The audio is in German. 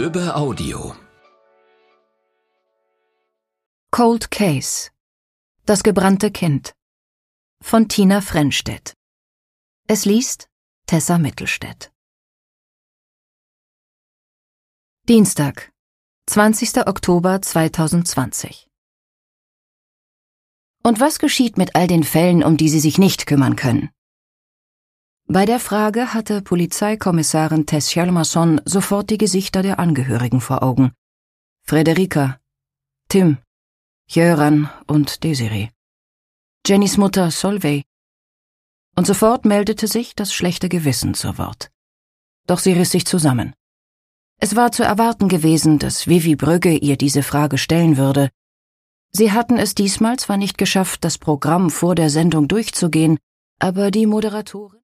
Lübbe Audio. Cold Case. Das gebrannte Kind von Tina Frenstedt. Es liest Tessa Mittelstädt. Dienstag, 20. Oktober 2020. Und was geschieht mit all den Fällen, um die Sie sich nicht kümmern können? Bei der Frage hatte Polizeikommissarin Tess Hjalmarsson sofort die Gesichter der Angehörigen vor Augen. Frederika, Tim, Jöran und Desiree. Jennys Mutter Solveig. Und sofort meldete sich das schlechte Gewissen zu Wort. Doch sie riss sich zusammen. Es war zu erwarten gewesen, dass Vivi Brügge ihr diese Frage stellen würde. Sie hatten es diesmal zwar nicht geschafft, das Programm vor der Sendung durchzugehen, aber die Moderatorin